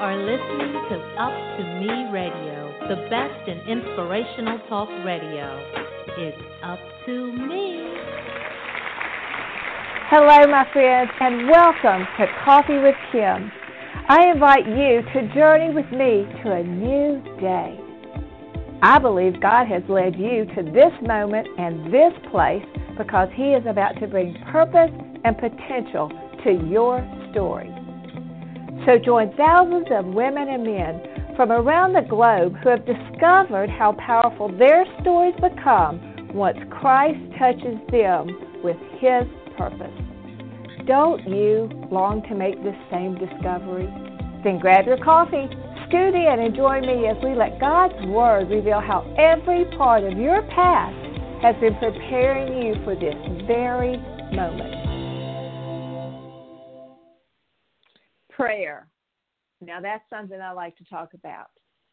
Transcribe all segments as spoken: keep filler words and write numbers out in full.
are listening to Up to Me Radio, the best in inspirational talk radio. It's up to me. Hello, my friends, and welcome to Coffee with Kim. I invite you to journey with me to a new day. I believe God has led you to this moment and this place because He is about to bring purpose and potential to your story. So join thousands of women and men from around the globe who have discovered how powerful their stories become once Christ touches them with His purpose. Don't you long to make this same discovery? Then grab your coffee, scoot in, and join me as we let God's Word reveal how every part of your past has been preparing you for this very moment. Prayer. Now that's something I like to talk about.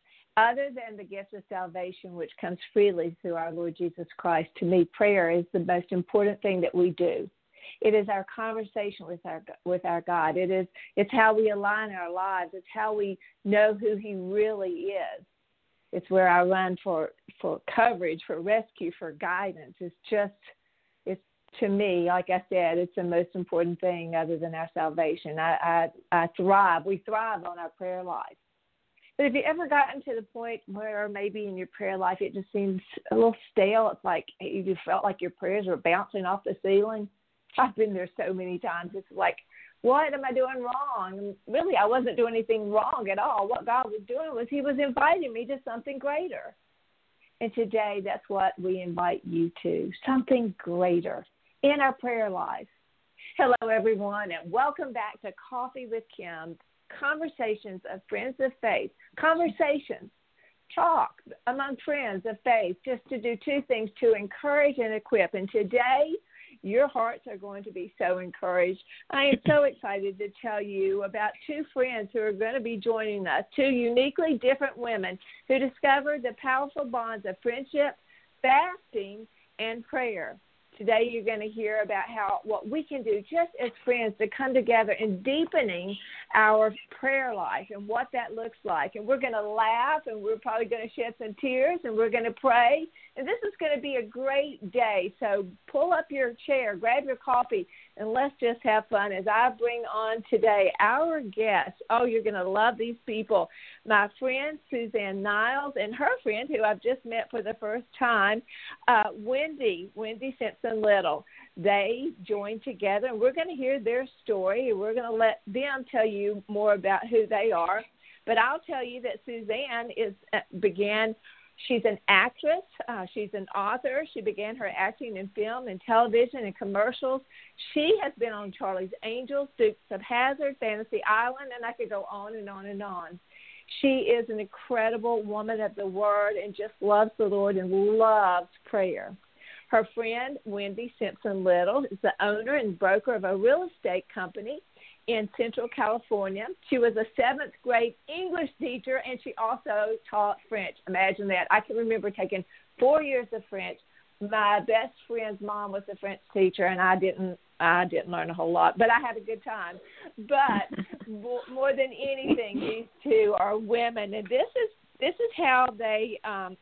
Other than the gift of salvation, which comes freely through our Lord Jesus Christ, to me, prayer is the most important thing that we do. It is our conversation with our with our God. It is it's how we align our lives. It's how we know who He really is. It's where I run for, for coverage, for rescue, for guidance. It's just it's to me, like I said, it's the most important thing other than our salvation. I I, I thrive. We thrive on our prayer life. But have you ever gotten to the point where maybe in your prayer life it just seems a little stale? It's like you felt like your prayers were bouncing off the ceiling. I've been there so many times. It's like, what am I doing wrong? And really, I wasn't doing anything wrong at all. What God was doing was He was inviting me to something greater. And today, that's what we invite you to, something greater in our prayer life. Hello, everyone, and welcome back to Coffee with Kim, conversations of friends of faith, conversations, talk among friends of faith, just to do two things, to encourage and equip. And today, your hearts are going to be so encouraged. I am so excited to tell you about two friends who are going to be joining us, two uniquely different women who discovered the powerful bonds of friendship, fasting, and prayer. Today you're going to hear about how what we can do just as friends to come together in deepening our prayer life and what that looks like. And we're going to laugh, and we're probably going to shed some tears, and we're going to pray. And this is going to be a great day. So pull up your chair, grab your coffee, and let's just have fun as I bring on today our guests. Oh, you're going to love these people. My friend Suzanne Niles and her friend, who I've just met for the first time, uh, Wendy, Wendy Simpson Little. They joined together, and we're going to hear their story, and we're going to let them tell you more about who they are. But I'll tell you that Suzanne is uh, began She's an actress. Uh, she's an author. She began her acting in film and television and commercials. She has been on Charlie's Angels, Dukes of Hazzard, Fantasy Island, and I could go on and on and on. She is an incredible woman of the Word and just loves the Lord and loves prayer. Her friend, Wendy Simpson Little, is the owner and broker of a real estate company in Central California. She was a seventh grade English teacher, and she also taught French. Imagine that. I can remember taking four years of French. My best friend's mom was a French teacher, and I didn't I didn't learn a whole lot, but I had a good time. But more than anything, these two are women, and this is this is how they um,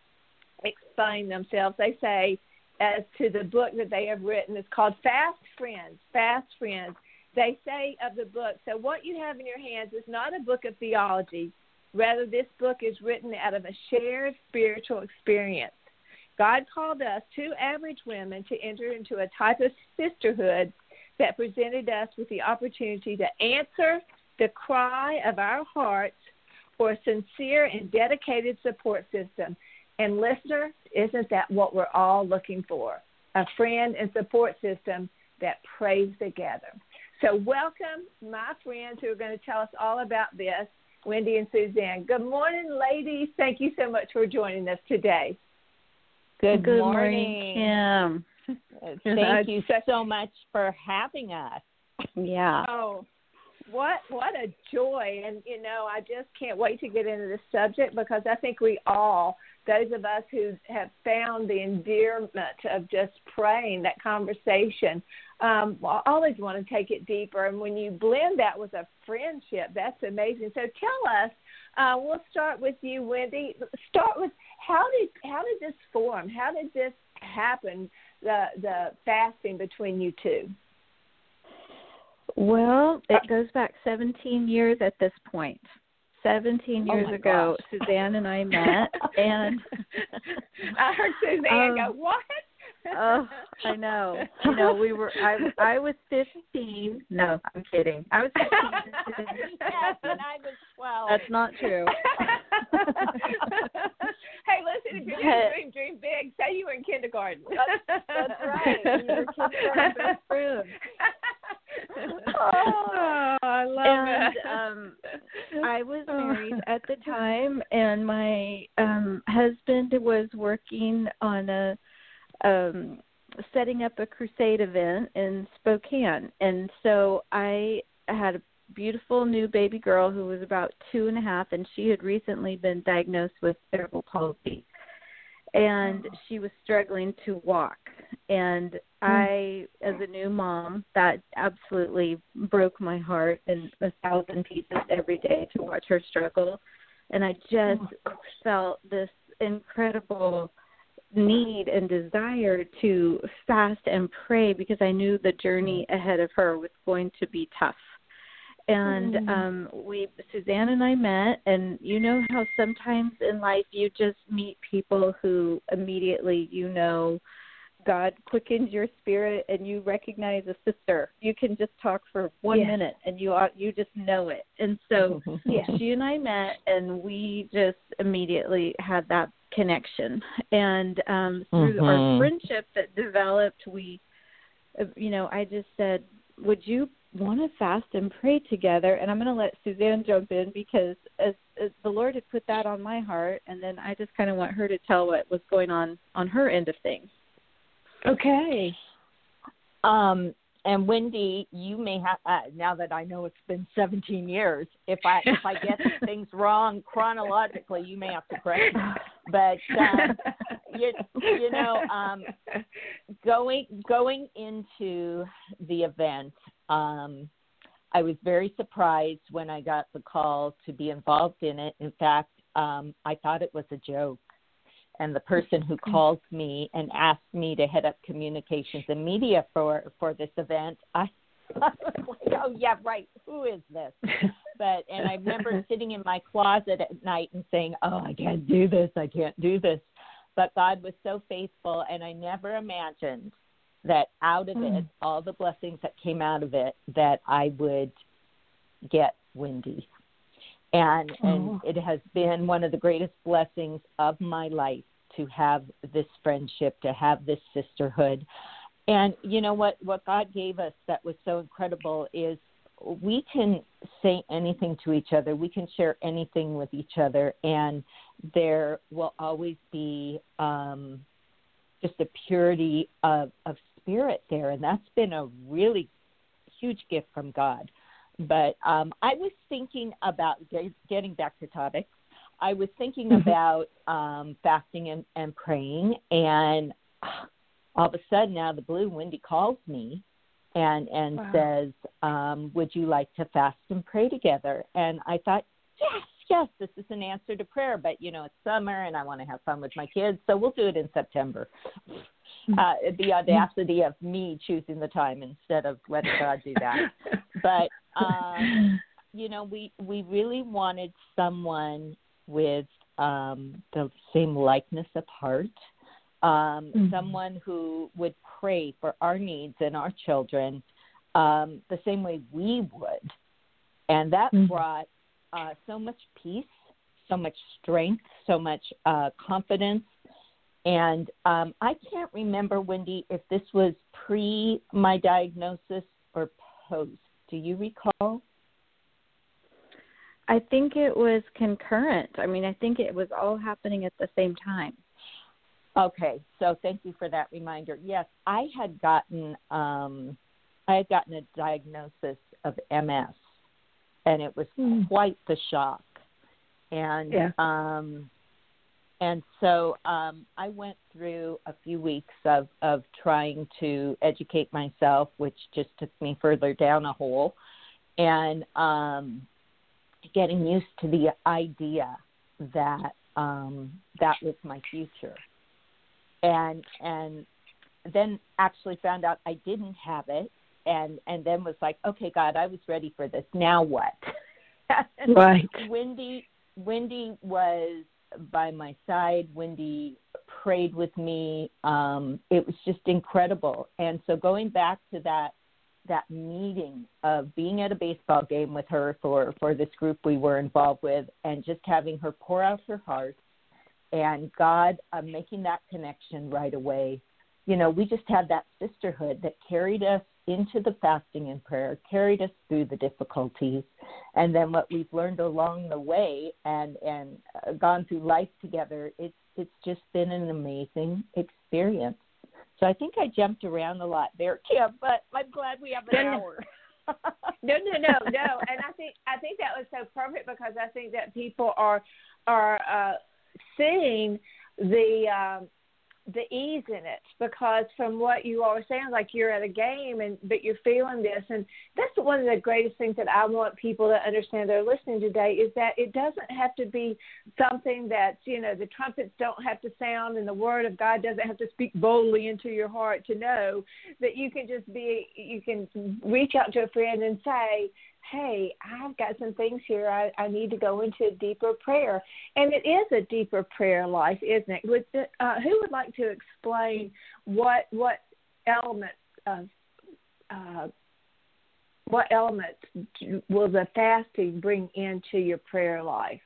explain themselves. They say, as to the book that they have written, it's called Fast Friends, Fast Friends. They say of the book, so what you have in your hands is not a book of theology. Rather, this book is written out of a shared spiritual experience. God called us, two average women, to enter into a type of sisterhood that presented us with the opportunity to answer the cry of our hearts for a sincere and dedicated support system. And listener, isn't that what we're all looking for? A friend and support system that prays together. So welcome, my friends who are going to tell us all about this, Wendy and Suzanne. Good morning, ladies. Thank you so much for joining us today. Good, Good morning, morning, Kim. Thank you so much for having us. Yeah. Oh, what what a joy. And, you know, I just can't wait to get into this subject because I think we all those of us who have found the endearment of just praying, that conversation, um, I always want to take it deeper. And when you blend that with a friendship, that's amazing. So tell us, uh, we'll start with you, Wendy. Start with how did how did this form? How did this happen, the the fasting between you two? Well, it goes back seventeen years at this point. seventeen years oh ago, gosh. Suzanne and I met, and I heard Suzanne um, go, "What?" Oh, I know. You know, we were. I I was fifteen. No, I'm kidding. I was fifteen. Yes, and I was twelve. That's not true. Hey, listen, if you're going to dream, dream big. Say you were in kindergarten. That's, that's right. We were kindergarten best friends. Oh, I love and, it. Um, I was married at the time, and my um, husband was working on a um, setting up a crusade event in Spokane, and so I had a beautiful new baby girl who was about two and a half, and she had recently been diagnosed with cerebral palsy, and oh. she was struggling to walk. And mm. I, as a new mom, that absolutely broke my heart in a thousand pieces every day to watch her struggle. And I just oh. felt this incredible need and desire to fast and pray because I knew the journey ahead of her was going to be tough. And mm. um, we, Suzanne and I met, and you know how sometimes in life you just meet people who immediately, you know, God quickens your spirit and you recognize a sister. You can just talk for one yes. minute and you you just know it. And so yes. she and I met, and we just immediately had that connection. And um, through mm-hmm. our friendship that developed, we, you know, I just said, would you want to fast and pray together? And I'm going to let Suzanne jump in because as, as the Lord had put that on my heart, and then I just kind of want her to tell what was going on on her end of things. Okay. Um, and Wendy, you may have uh, now that I know it's been seventeen years. If I if I get things wrong chronologically, you may have to correct me. But um, you, you know, um, going going into the event, um, I was very surprised when I got the call to be involved in it. In fact, um, I thought it was a joke. And the person who called me and asked me to head up communications and media for, for this event, I, I was like, oh, yeah, right, who is this? But and I remember sitting in my closet at night and saying, oh, I can't do this, I can't do this. But God was so faithful, and I never imagined that out of mm. it, all the blessings that came out of it, that I would get Wendy. And oh. and it has been one of the greatest blessings of my life to have this friendship, to have this sisterhood. And you know what, what God gave us that was so incredible is we can say anything to each other. We can share anything with each other. And there will always be um, just a purity of, of spirit there. And that's been a really huge gift from God. But um, I was thinking about get, getting back to topics. I was thinking mm-hmm. about um, fasting and, and praying, and all of a sudden, out of the blue, Wendy calls me and and wow. says, um, "Would you like to fast and pray together?" And I thought, yes, yes, this is an answer to prayer. But you know, it's summer, and I want to have fun with my kids, so we'll do it in September. Uh, the audacity of me choosing the time instead of letting God do that. But, um, you know, we, we really wanted someone with um, the same likeness of heart, um, mm-hmm. someone who would pray for our needs and our children um, the same way we would. And that mm-hmm. brought uh, so much peace, so much strength, so much uh, confidence. And um, I can't remember, Wendy, if this was pre my diagnosis or post. Do you recall? I think it was concurrent. I mean, I think it was all happening at the same time. Okay, so thank you for that reminder. Yes, I had gotten um, I had gotten a diagnosis of M S, and it was mm. quite the shock. And yeah. um, And so um, I went through a few weeks of, of trying to educate myself, which just took me further down a hole, and um, getting used to the idea that um, that was my future. And and then actually found out I didn't have it, and, and then was like, okay, God, I was ready for this. Now what? Right. Wendy, Wendy was by my side. Wendy prayed with me. Um, it was just incredible. And so going back to that that meeting of being at a baseball game with her for, for this group we were involved with, and just having her pour out her heart, and God uh, making that connection right away. You know, we just had that sisterhood that carried us into the fasting and prayer, carried us through the difficulties, and then what we've learned along the way and, and uh, gone through life together, it's, it's just been an amazing experience. So I think I jumped around a lot there, Kim, but I'm glad we have an no, hour. no, no, no, no. And I think I think that was so perfect, because I think that people are are uh, seeing the um, the ease in it, because from what you all were saying, like you're at a game and but you're feeling this, and that's one of the greatest things that I want people to understand that are listening today, is that it doesn't have to be something that's, you know, the trumpets don't have to sound and the word of God doesn't have to speak boldly into your heart to know that you can just be, you can reach out to a friend and say, hey, I've got some things here. I, I need to go into a deeper prayer. And it is a deeper prayer life, isn't it? Would, uh, who would like to explain what what element of uh, what elements will the fasting bring into your prayer life?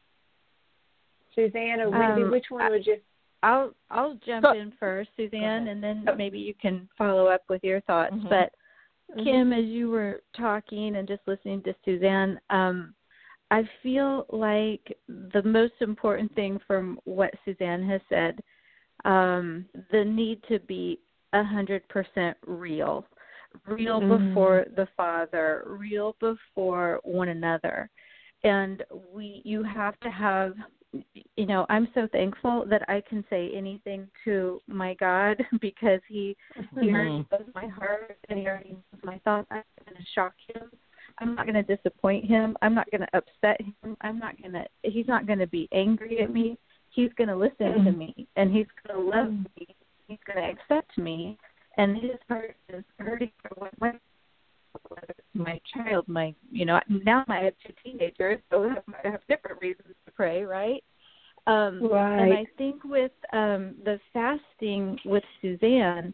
Suzanne or Wendy, um, which one would you? I'll I'll jump in first, Suzanne, and then maybe you can follow up with your thoughts. Mm-hmm. But Mm-hmm. Kim, as you were talking and just listening to Suzanne, um, I feel like the most important thing from what Suzanne has said, um, the need to be one hundred percent real, real Mm-hmm. before the Father, real before one another. And we, you have to have, you know, I'm so thankful that I can say anything to my God, because he, he already knows my heart and he already knows my thoughts. I'm not going to shock him. I'm not going to disappoint him. I'm not going to upset him. I'm not going to, he's not going to be angry at me. He's going to listen to me, and he's going to love me. He's going to accept me, and his heart is hurting for what my child, my, you know, now I have two teenagers, so I have, I have different reasons to pray, right? Um, right. And I think with um, the fasting with Suzanne,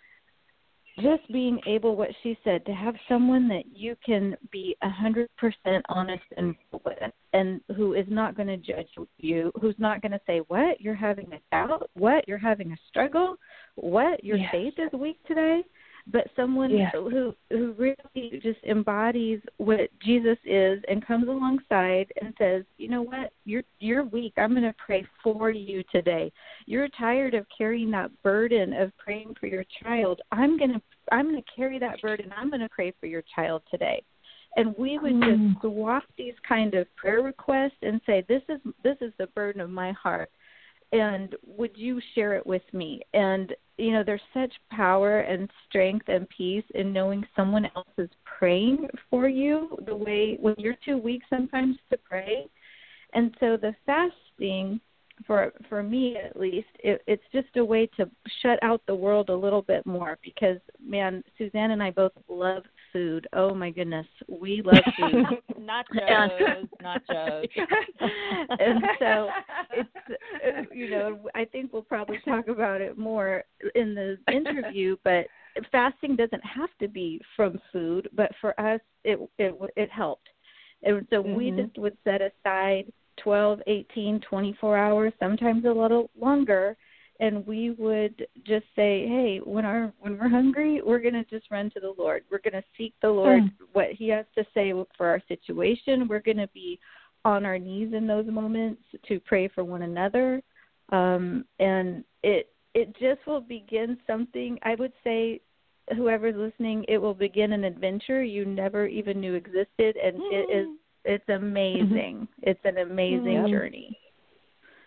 just being able, what she said, to have someone that you can be one hundred percent honest and with, and who is not going to judge you, who's not going to say, what, you're having a doubt? What, you're having a struggle? What, your yes. faith is weak today? But someone yes. who who really just embodies what Jesus is and comes alongside and says, you know what, you're you're weak. I'm going to pray for you today. You're tired of carrying that burden of praying for your child. I'm going to I'm going to carry that burden. I'm going to pray for your child today. And we would mm. just swap these kind of prayer requests and say, this is this is the burden of my heart, and would you share it with me? And you know, there's such power and strength and peace in knowing someone else is praying for you the way when you're too weak sometimes to pray. And so the fasting, for for me at least, it, it's just a way to shut out the world a little bit more, because, man, Suzanne and I both love food. Oh, my goodness. We love food. Nachos, nachos. And so it's, you know, I think we'll probably talk about it more in the interview, but fasting doesn't have to be from food, but for us, it it, it helped. And so mm-hmm. we just would set aside twelve, eighteen, twenty-four hours, sometimes a little longer, and we would just say, hey, when our when we're hungry, we're going to just run to the Lord. We're going to seek the Lord, mm. what he has to say for our situation. We're going to be on our knees in those moments to pray for one another. Um, and it it just will begin something, I would say, whoever's listening, it will begin an adventure you never even knew existed, and mm. it is it's amazing. It's an amazing mm. journey.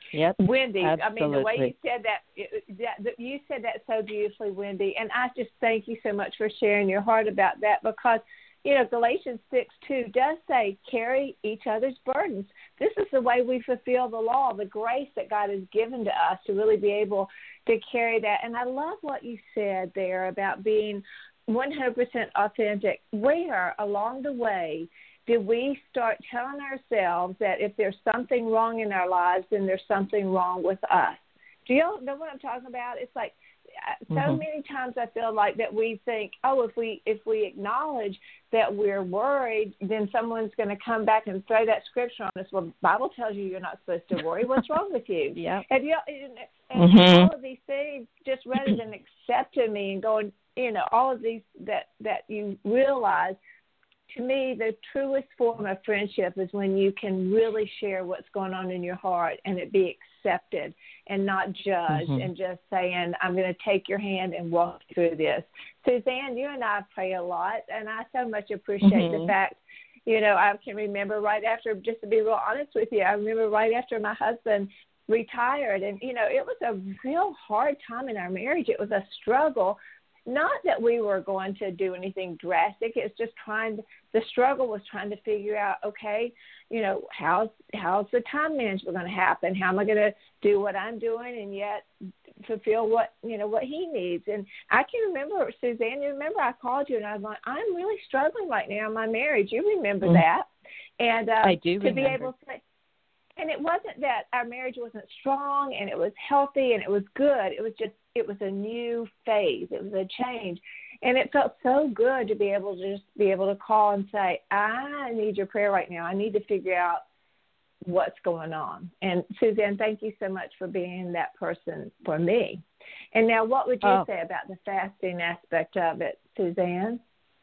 Yep. Wendy, Absolutely. I mean, the way you said that, it, that, that, you said that so beautifully, Wendy, and I just thank you so much for sharing your heart about that, because, you know, Galatians six two does say, carry each other's burdens. This is the way we fulfill the law, the grace that God has given to us to really be able to carry that. And I love what you said there about being one hundred percent authentic. Where along the way did we start telling ourselves that if there's something wrong in our lives, then there's something wrong with us? Do you all know what I'm talking about? It's like so mm-hmm. many times I feel like that we think, oh, if we if we acknowledge that we're worried, then someone's going to come back and throw that scripture on us. Well, the Bible tells you you're not supposed to worry. What's wrong with you? Yeah. And, you and, and mm-hmm. all of these things, just rather than accepting me and going, you know, all of these that, that you realize, to me, the truest form of friendship is when you can really share what's going on in your heart and it be accepted and not judged mm-hmm. and just saying, I'm going to take your hand and walk through this. Suzanne, you and I pray a lot, and I so much appreciate mm-hmm. the fact, you know, I can remember right after, just to be real honest with you, I remember right after my husband retired, and, you know, it was a real hard time in our marriage. It was a struggle. Not that we were going to do anything drastic. It's just trying to, the struggle was trying to figure out, okay, you know, how's, how's the time management going to happen? How am I going to do what I'm doing and yet fulfill what, you know, what he needs? And I can remember, Suzanne, you remember I called you and I was like, I'm really struggling right now in my marriage. You remember mm-hmm. that. And uh, I do to remember. be able to say, and it wasn't that our marriage wasn't strong and it was healthy and it was good. It was just, it was a new phase. It was a change. And it felt so good to be able to just be able to call and say, I need your prayer right now. I need to figure out what's going on. And Suzanne, thank you so much for being that person for me. And now what would you oh. say about the fasting aspect of it, Suzanne?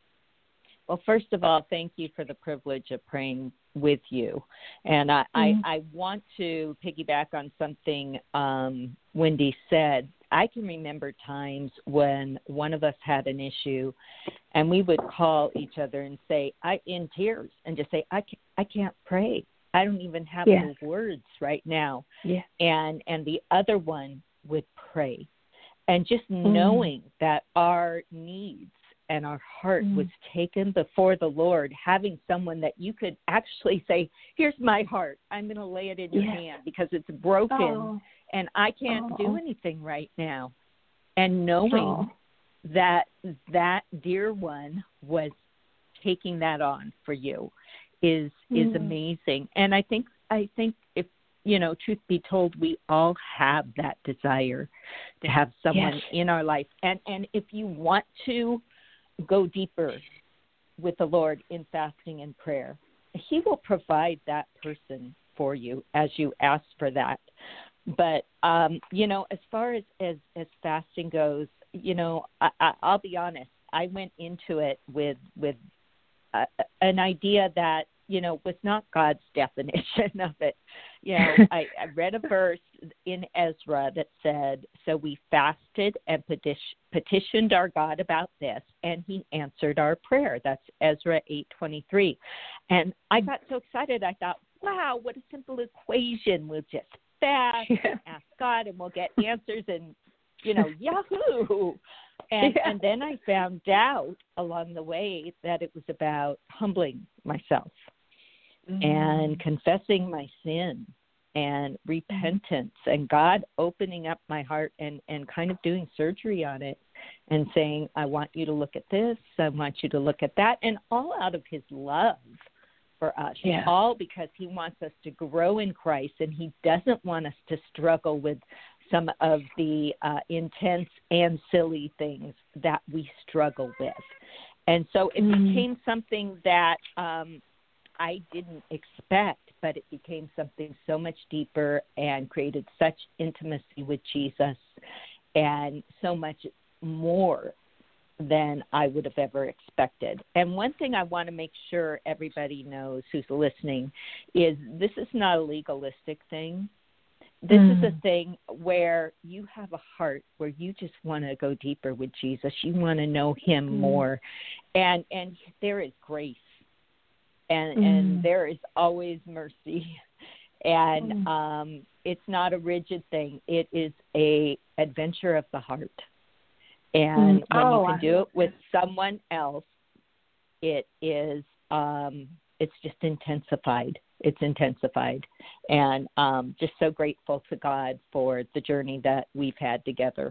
Well, first of all, thank you for the privilege of praying with you. And I, mm-hmm. I, I want to piggyback on something um, Wendy said. I can remember times when one of us had an issue and we would call each other and say, I in tears, and just say, I can't, I can't pray. I don't even have yeah. the words right now. Yeah. And, and the other one would pray. And just mm-hmm. knowing that our needs and our heart mm. was taken before the Lord, having someone that you could actually say, here's my heart. I'm going to lay it in your yes. hand because it's broken oh. and I can't oh. do anything right now. And knowing oh. that that dear one was taking that on for you is mm. is amazing. And I think I think if, you know, truth be told, we all have that desire to have someone yes. in our life. And and if you want to go deeper with the Lord in fasting and prayer, he will provide that person for you as you ask for that. But, um, you know, as far as, as, as fasting goes, you know, I, I, I'll be honest, I went into it with, with uh, an idea that, you know, was not God's definition of it. You know, I, I read a verse in Ezra that said, so we fasted and petition, petitioned our God about this, and he answered our prayer. That's Ezra eight twenty-three. And I got so excited, I thought, wow, what a simple equation. We'll just fast yeah. and ask God, and we'll get answers, and, you know, yahoo. And, yeah. and then I found out along the way that it was about humbling myself mm-hmm. and confessing my sin and repentance and God opening up my heart and, and kind of doing surgery on it and saying, I want you to look at this, I want you to look at that, and all out of his love for us, yeah. all because he wants us to grow in Christ, and he doesn't want us to struggle with some of the uh, intense and silly things that we struggle with. And so it mm. became something that um, I didn't expect, but it became something so much deeper and created such intimacy with Jesus and so much more than I would have ever expected. And one thing I want to make sure everybody knows who's listening is this is not a legalistic thing. This mm. is a thing where you have a heart where you just want to go deeper with Jesus. You want to know him mm. more. And and there is grace. And mm. and there is always mercy. And Mm. um, it's not a rigid thing. It is a adventure of the heart. And Mm. when Oh, you can I do love it with someone else, it is um, it's just intensified. It's intensified. And um, just so grateful to God for the journey that we've had together.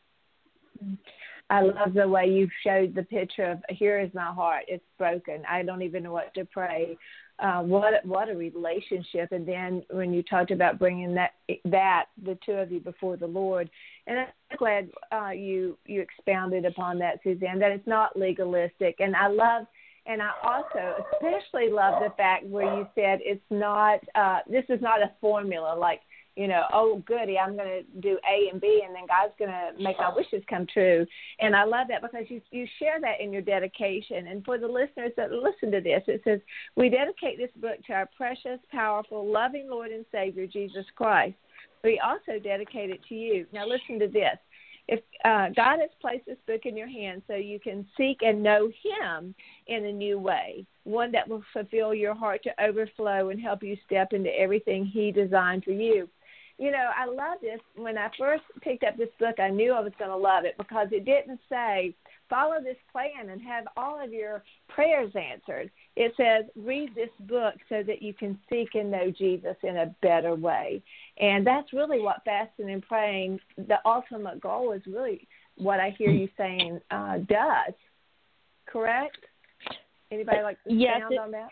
I love the way you showed the picture of here is my heart. It's broken. I don't even know what to pray. Uh, what what a relationship. And then when you talked about bringing that that the two of you before the Lord, and I'm glad uh, you you expounded upon that, Suzanne. That it's not legalistic. And I love, and I also especially love the fact where you said it's not. Uh, this is not a formula like, you know, oh, goody, I'm going to do A and B, and then God's going to make my wishes come true. And I love that because you you share that in your dedication. And for the listeners that listen to this, it says, we dedicate this book to our precious, powerful, loving Lord and Savior, Jesus Christ. We also dedicate it to you. Now listen to this. If uh, God has placed this book in your hands so you can seek and know Him in a new way, one that will fulfill your heart to overflow and help you step into everything He designed for you. You know, I love this. When I first picked up this book, I knew I was going to love it because it didn't say, follow this plan and have all of your prayers answered. It says, read this book so that you can seek and know Jesus in a better way. And that's really what fasting and praying, the ultimate goal is really what I hear you saying uh, does. Correct? Anybody like to yes, sound it, on that?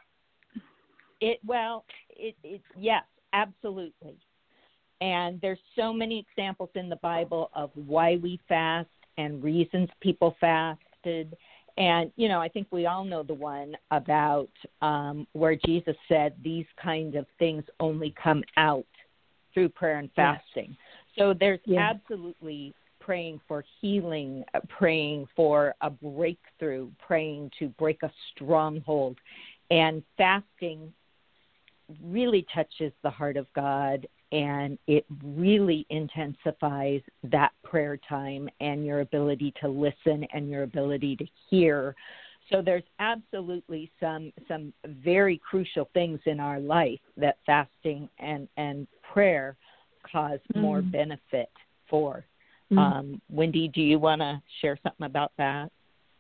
It well, it, it yes, absolutely. And there's so many examples in the Bible of why we fast and reasons people fasted. And, you know, I think we all know the one about um, where Jesus said these kinds of things only come out through prayer and fasting. Yes. So there's yes. absolutely praying for healing, praying for a breakthrough, praying to break a stronghold. And fasting really touches the heart of God, and it really intensifies that prayer time and your ability to listen and your ability to hear. So there's absolutely some some very crucial things in our life that fasting and, and prayer cause mm. more benefit for. Mm. Um, Wendy, do you want to share something about that?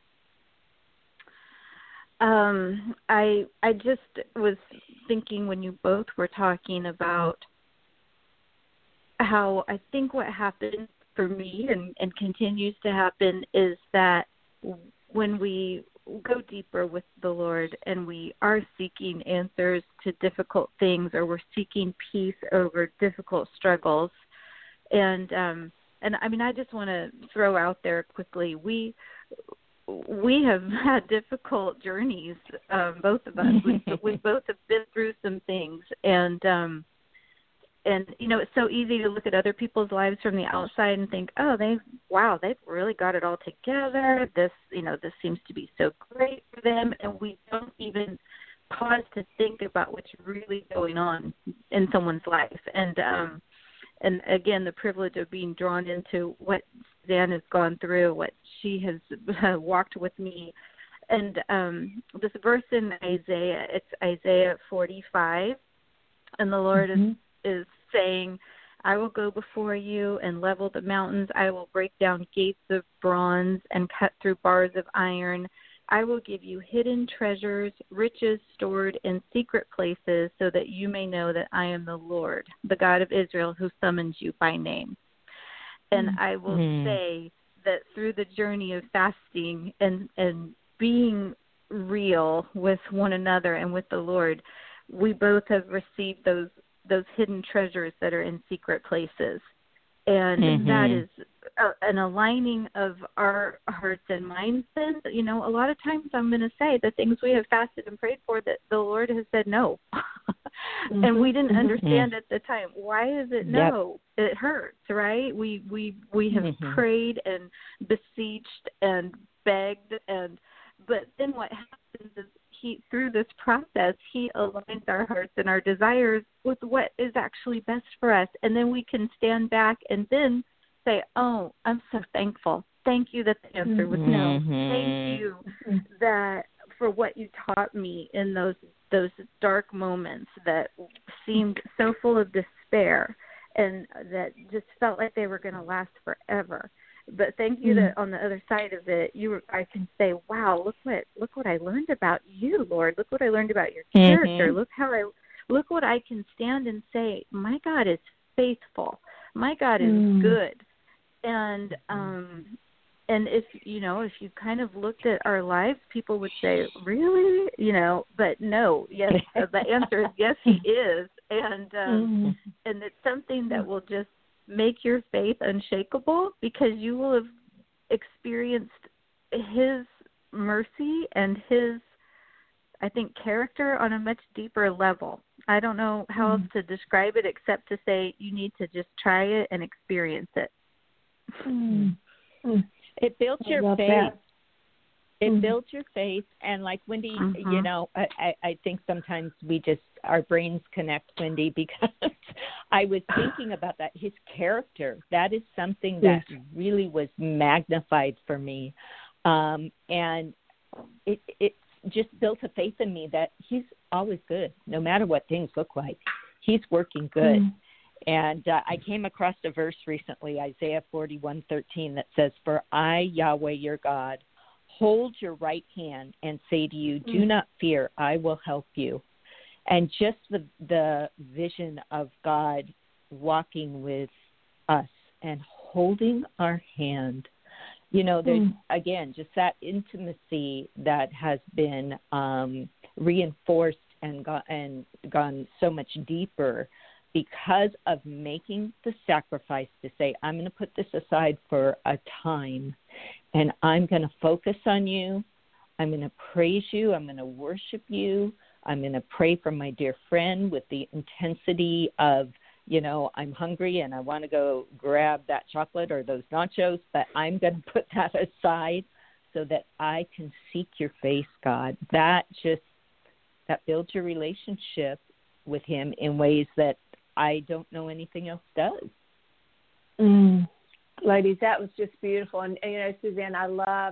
Um, I I just was thinking when you both were talking about how I think what happened for me and, and continues to happen is that when we go deeper with the Lord and we are seeking answers to difficult things, or we're seeking peace over difficult struggles, and um, and I mean I just want to throw out there quickly, we we have had difficult journeys, um, both of us. we, we both have been through some things, and um, and you know, it's so easy to look at other people's lives from the outside and think, oh, they, wow, they've really got it all together. This, you know, this seems to be so great for them, and we don't even pause to think about what's really going on in someone's life. And um, and again, the privilege of being drawn into what Suzanne has gone through, what she has uh, walked with me. And um, this verse in Isaiah, it's Isaiah forty-five, and the Lord mm-hmm. is, is saying, I will go before you and level the mountains. I will break down gates of bronze and cut through bars of iron. I will give you hidden treasures, riches stored in secret places, so that you may know that I am the Lord, the God of Israel, who summons you by name. And I will mm. say that through the journey of fasting and, and being real with one another and with the Lord, we both have received those those hidden treasures that are in secret places. And mm-hmm. that is a, an aligning of our hearts and minds. Then, you know, a lot of times I'm going to say the things we have fasted and prayed for that the Lord has said no. mm-hmm. And we didn't understand mm-hmm. at the time. Why is it no? Yep. It hurts, right? We we we have mm-hmm. prayed and beseeched and begged, and but then what happens is he, through this process, he aligns our hearts and our desires with what is actually best for us. And then we can stand back and then say, oh, I'm so thankful. Thank you that the answer was no. Mm-hmm. Thank you that for what you taught me in those those dark moments that seemed so full of despair and that just felt like they were going to last forever. But thank you mm-hmm. that on the other side of it, you were, I can say, wow, look what look what I learned about you, Lord. Look what I learned about your character. Mm-hmm. Look how I look what I can stand and say, my God is faithful. My God is mm. good. And um and if you know, if you kind of looked at our lives, people would say, really? You know, but no, yes, the answer is yes, he is. And um mm. and it's something that will just make your faith unshakable, because you will have experienced his mercy and his, I think, character on a much deeper level. I don't know how mm. else to describe it except to say you need to just try it and experience it. Mm. Mm. It builds I your faith. That. It mm. builds your faith. And like Wendy, mm-hmm. you know, I, I, I think sometimes we just, our brains connect, Wendy, because I was thinking about that. His character, that is something that yes. really was magnified for me. Um, and it, it just built a faith in me that he's always good, no matter what things look like. He's working good. Mm. And uh, I came across a verse recently, Isaiah forty-one thirteen, that says, "For I, Yahweh your God, hold your right hand and say to you, do not fear, I will help you." And just the the vision of God walking with us and holding our hand, you know, there's, mm. again, just that intimacy that has been um, reinforced and, go- and gone so much deeper because of making the sacrifice to say, I'm going to put this aside for a time, and I'm going to focus on you. I'm going to praise you. I'm going to worship you. I'm going to pray for my dear friend with the intensity of, you know, I'm hungry and I want to go grab that chocolate or those nachos, but I'm going to put that aside so that I can seek your face, God. That just, that builds your relationship with him in ways that I don't know anything else does. Mm. Ladies, that was just beautiful. And, and, you know, Suzanne, I love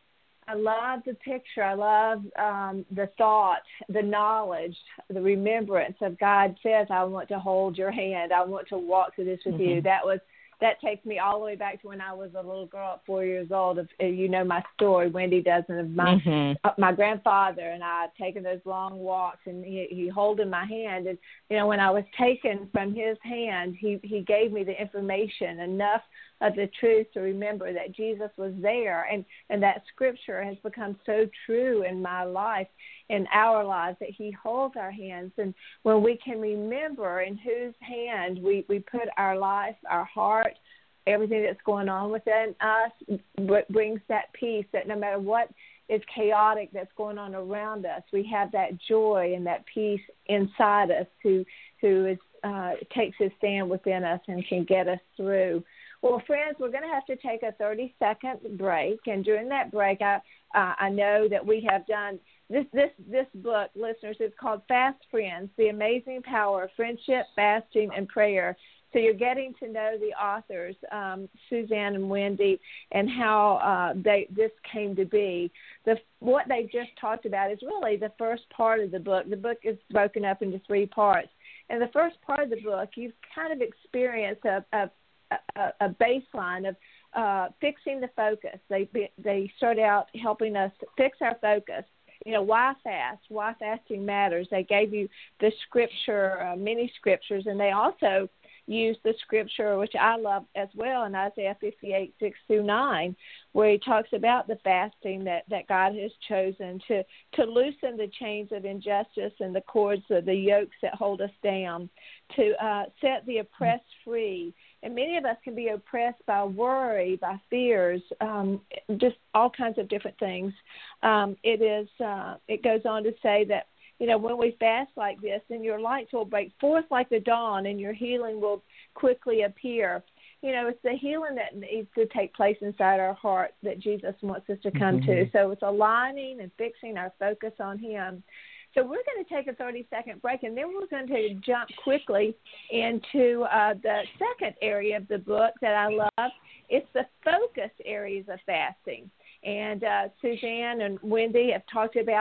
I love the picture. I love um, the thought, the knowledge, the remembrance of God says, I want to hold your hand. I want to walk through this with mm-hmm. you. That was that takes me all the way back to when I was a little girl at four years old. If, if you know my story, Wendy doesn't. Of my mm-hmm. uh, my grandfather and I taking those long walks, and he, he holding my hand. And you know, when I was taken from his hand, he he gave me the information, enough of the truth to remember that Jesus was there, and and that Scripture has become so true in my life, in our lives, that He holds our hands. And when we can remember in whose hand we we put our life, our heart, everything that's going on within us, brings that peace. That no matter what is chaotic that's going on around us, we have that joy and that peace inside us, who who is uh, takes His stand within us and can get us through. Well, friends, we're going to have to take a thirty-second break, and during that break, I uh, I know that we have done this this this book, listeners. It's called Fast Friends: The Amazing Power of Friendship, Fasting, and Prayer. So you're getting to know the authors, um, Suzanne and Wendy, and how uh, they this came to be. The what they just talked about is really the first part of the book. The book is broken up into three parts. In the first part of the book, you've kind of experienced a, a A, a baseline of uh, fixing the focus. They they start out helping us fix our focus. You know, why fast? Why fasting matters. They gave you the scripture, uh, many scriptures, and they also used the scripture, which I love as well, in Isaiah fifty-eight, six through nine, where he talks about the fasting that, that God has chosen to, to loosen the chains of injustice and the cords of the yokes that hold us down, to uh, set the oppressed free. And many of us can be oppressed by worry, by fears, um, just all kinds of different things. Um, it is. Uh, it goes on to say that, you know, when we fast like this, then your lights will break forth like the dawn, and your healing will quickly appear. You know, it's the healing that needs to take place inside our heart that Jesus wants us to come mm-hmm. to. So it's aligning and fixing our focus on Him. So we're going to take a thirty-second break, and then we're going to jump quickly into uh, the second area of the book that I love. It's the focus areas of fasting. And uh, Suzanne and Wendy have talked about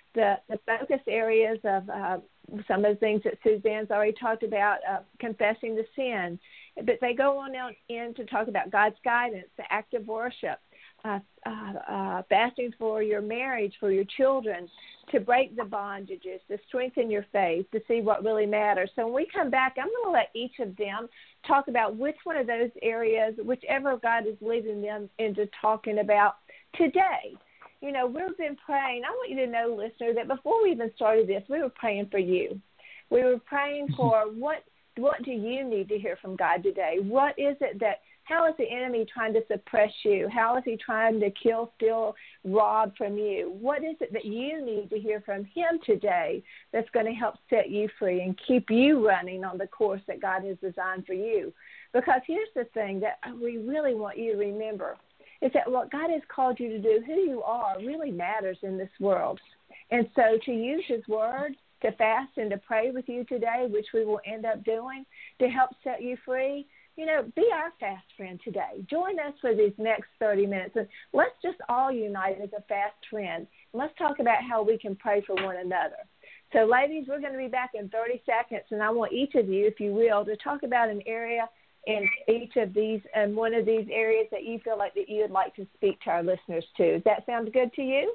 the, the focus areas of uh, some of the things that Suzanne's already talked about, uh, confessing the sin. But they go on out in to talk about God's guidance, the act of worship, uh, uh, uh, fasting for your marriage, for your children, to break the bondages, to strengthen your faith, to see what really matters. So when we come back, I'm going to let each of them talk about which one of those areas, whichever God is leading them into talking about today. You know, we've been praying. I want you to know, listener, that before we even started this, we were praying for you. We were praying for what what do you need to hear from God today? What is it that, how is the enemy trying to suppress you? How is he trying to kill, steal, rob from you? What is it that you need to hear from him today that's going to help set you free and keep you running on the course that God has designed for you? Because here's the thing that we really want you to remember, is that what God has called you to do, who you are, really matters in this world. And so to use his word, to fast and to pray with you today, which we will end up doing, to help set you free, you know, be our fast friend today. Join us for these next thirty minutes. And let's just all unite as a fast friend. Let's talk about how we can pray for one another. So, ladies, we're going to be back in thirty seconds, and I want each of you, if you will, to talk about an area in each of these and one of these areas that you feel like that you would like to speak to our listeners to. Does that sound good to you?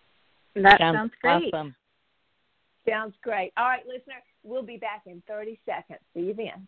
That sounds, sounds great. Awesome. Sounds great. All right, listener, we'll be back in thirty seconds. See you then.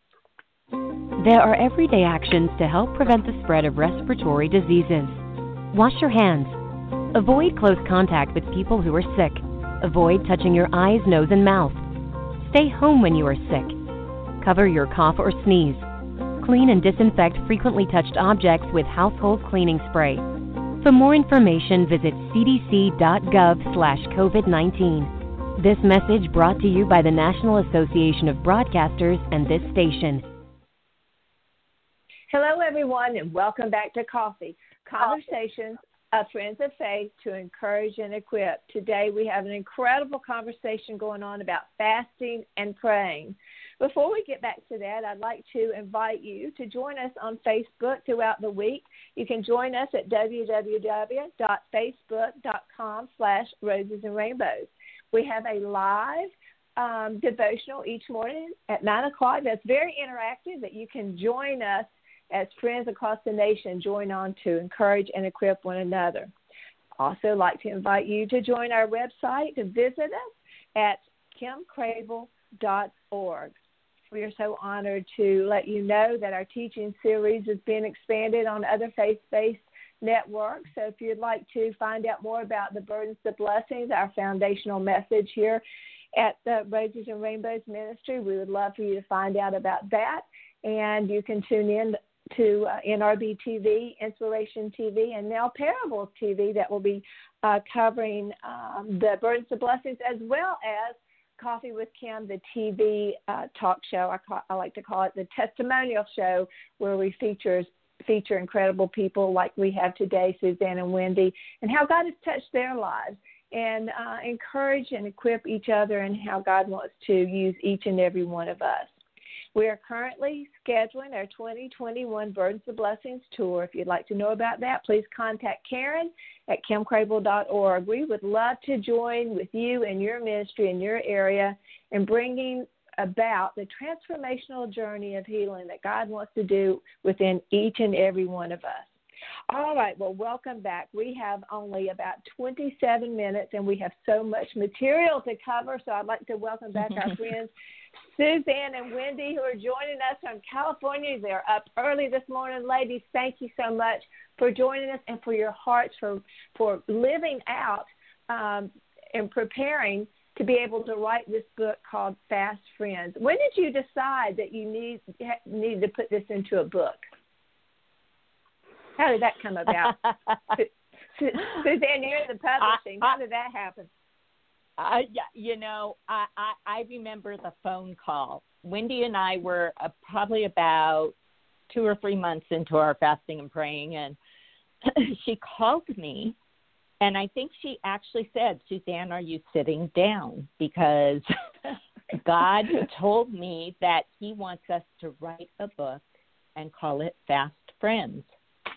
There are everyday actions to help prevent the spread of respiratory diseases. Wash your hands. Avoid close contact with people who are sick. Avoid touching your eyes, nose, and mouth. Stay home when you are sick. Cover your cough or sneeze. Clean and disinfect frequently touched objects with household cleaning spray. For more information, visit c d c dot gov slash covid nineteen. This message brought to you by the National Association of Broadcasters and this station. Hello, everyone, and welcome back to Coffee, Conversations of Friends of Faith to Encourage and Equip. Today we have an incredible conversation going on about fasting and praying. Before we get back to that, I'd like to invite you to join us on Facebook throughout the week. You can join us at w w w dot facebook dot com slash roses and rainbows. We have a live um, devotional each morning at nine o'clock that's very interactive that you can join us as friends across the nation, join on to encourage and equip one another. Also like to invite you to join our website, to visit us at kim crable dot org. We are so honored to let you know that our teaching series has been expanded on other faith-based networks. So if you'd like to find out more about the Burdens of Blessings, our foundational message here at the Roses and Rainbows Ministry, we would love for you to find out about that. And you can tune in to uh, N R B T V, Inspiration T V, and now Parables T V that will be uh, covering um, the Burdens of Blessings, as well as Coffee with Kim, the T V uh, talk show. I, call, I like to call it the testimonial show, where we features, feature incredible people like we have today, Suzanne and Wendy, and how God has touched their lives, and uh, encourage and equip each other and how God wants to use each and every one of us. We are currently scheduling our twenty twenty-one Burdens of Blessings tour. If you'd like to know about that, please contact Karen at kim crable dot org. We would love to join with you and your ministry in your area in bringing about the transformational journey of healing that God wants to do within each and every one of us. All right, well, welcome back. We have only about twenty-seven minutes, and we have so much material to cover, so I'd like to welcome back our friends Suzanne and Wendy, who are joining us from California. They're up early this morning. Ladies, thank you so much for joining us and for your hearts, for, for living out um, and preparing to be able to write this book called Fast Friends. When did you decide that you need needed to put this into a book? How did that come about? Suzanne, you're in the publishing. How did that happen? Uh, yeah, you know, I, I, I remember the phone call. Wendy and I were uh, probably about two or three months into our fasting and praying, and she called me, and I think she actually said, Suzanne, are you sitting down? Because God told me that he wants us to write a book and call it Fast Friends.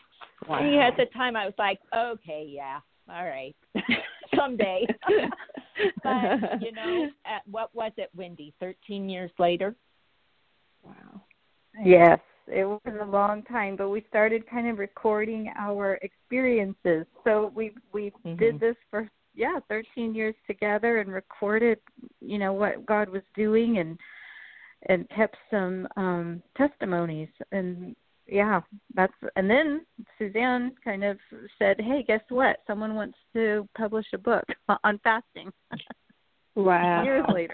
Wow. And at the time, I was like, okay, yeah, all right, someday. but, you know, at, what was it, Wendy, thirteen years later? Wow. Yes, it was a long time, but we started kind of recording our experiences. So we we mm-hmm. did this for, yeah, thirteen years together and recorded, you know, what God was doing and and kept some um, testimonies. And, yeah, that's, and then Suzanne kind of said, hey, guess what? Someone wants to publish a book on fasting. Wow. Years later.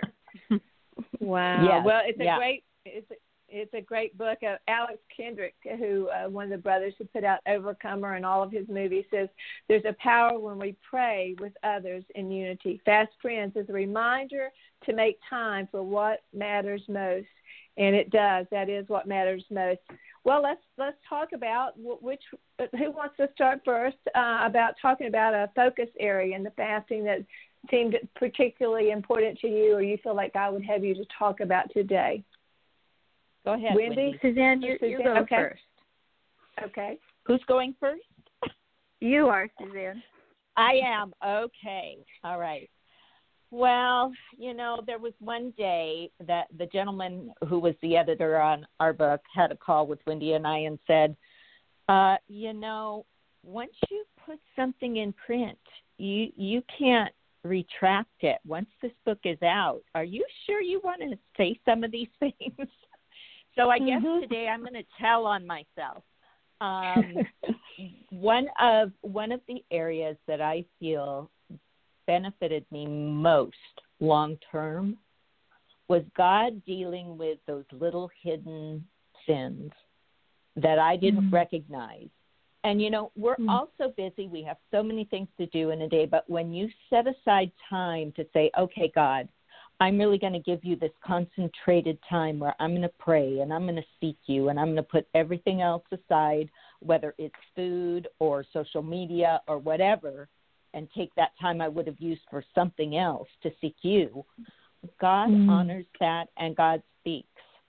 Wow. Yes. Well, it's a yeah. great, it's a, it's a great book. Uh, Alex Kendrick, who uh, one of the brothers who put out Overcomer and all of his movies, says there's a power when we pray with others in unity. Fast Friends is a reminder to make time for what matters most, and it does. That is what matters most. Well, let's let's talk about which who wants to start first uh, about talking about a focus area in the fasting that seemed particularly important to you, or you feel like God would have you to talk about today. Go ahead, Wendy. Wendy. Suzanne, you, Suzanne, you go okay. first. Okay. Who's going first? You are, Suzanne. I am. Okay. All right. Well, you know, there was one day that the gentleman who was the editor on our book had a call with Wendy and I and said, uh, you know, once you put something in print, you you can't retract it. Once this book is out, are you sure you want to say some of these things? So I guess mm-hmm. today I'm going to tell on myself. Um, one of one of the areas that I feel benefited me most long term was God dealing with those little hidden sins that I didn't mm-hmm. recognize. And, you know, we're mm-hmm. all so busy. We have so many things to do in a day. But when you set aside time to say, okay, God, I'm really going to give you this concentrated time where I'm going to pray and I'm going to seek you and I'm going to put everything else aside, whether it's food or social media or whatever, and take that time I would have used for something else to seek you, God mm. honors that and God speaks.